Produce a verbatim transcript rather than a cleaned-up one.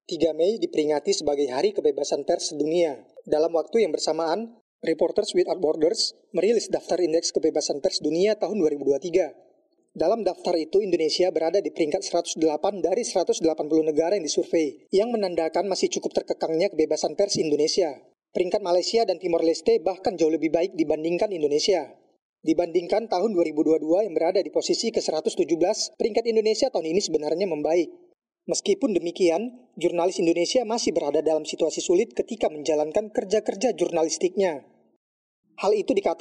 tiga Mei diperingati sebagai Hari Kebebasan Pers Sedunia. Dalam waktu yang bersamaan, Reporters Without Borders merilis daftar indeks kebebasan pers dunia tahun dua ribu dua puluh tiga. Dalam daftar itu, Indonesia berada di peringkat seratus delapan dari seratus delapan puluh negara yang disurvei, yang menandakan masih cukup terkekangnya kebebasan pers Indonesia. Peringkat Malaysia dan Timor Leste bahkan jauh lebih baik dibandingkan Indonesia. Dibandingkan tahun dua ribu dua puluh dua yang berada di posisi ke seratus tujuh belas, peringkat Indonesia tahun ini sebenarnya membaik. Meskipun demikian, jurnalis Indonesia masih berada dalam situasi sulit ketika menjalankan kerja-kerja jurnalistiknya. Hal itu dikatakan